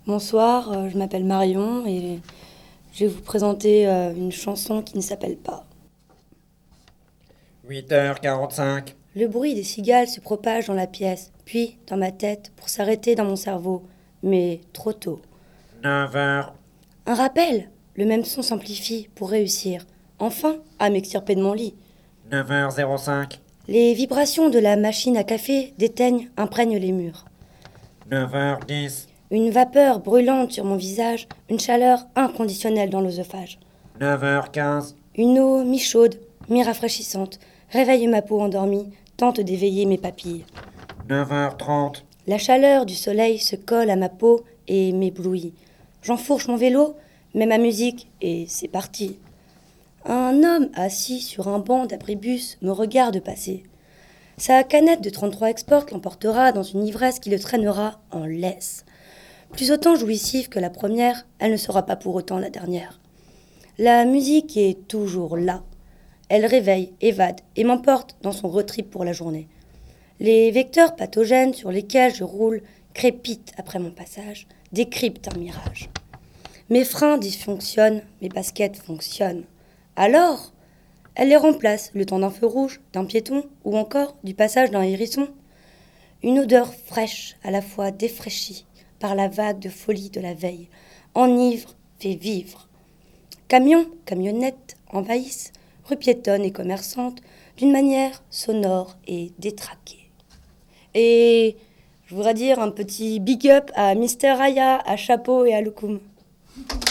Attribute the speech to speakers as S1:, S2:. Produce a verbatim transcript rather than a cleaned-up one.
S1: Bonsoir, euh, je m'appelle Marion et je vais vous présenter euh, une chanson qui ne s'appelle pas.
S2: huit heures quarante-cinq.
S1: Le bruit des cigales se propage dans la pièce, puis dans ma tête pour s'arrêter dans mon cerveau, mais trop tôt.
S2: neuf heures.
S1: Un rappel, le même son s'amplifie pour réussir, enfin, à m'extirper de mon lit.
S2: neuf heures zéro cinq.
S1: Les vibrations de la machine à café déteignent, imprègnent les murs.
S2: neuf heures dix.
S1: Une vapeur brûlante sur mon visage, une chaleur inconditionnelle dans l'œsophage.
S2: neuf heures quinze.
S1: Une eau mi-chaude, mi-rafraîchissante, réveille ma peau endormie, tente d'éveiller mes papilles.
S2: neuf heures trente.
S1: La chaleur du soleil se colle à ma peau et m'éblouit. J'enfourche mon vélo, mets ma musique et c'est parti. Un homme assis sur un banc d'abribus me regarde passer. Sa canette de trente-trois Export l'emportera dans une ivresse qui le traînera en laisse. Plus autant jouissive que la première, elle ne sera pas pour autant la dernière. La musique est toujours là. Elle réveille, évade et m'emporte dans son road trip pour la journée. Les vecteurs pathogènes sur lesquels je roule crépitent après mon passage, décryptent un mirage. Mes freins dysfonctionnent, mes baskets fonctionnent. Alors, elle les remplace le temps d'un feu rouge, d'un piéton ou encore du passage d'un hérisson. Une odeur fraîche, à la fois défraîchie par la vague de folie de la veille, enivre, fait vivre. Camions, camionnettes envahissent, rues piétonnes et commerçantes, d'une manière sonore et détraquée. Et je voudrais dire un petit big up à Mister Raya, à Chapeau et à Loukoum.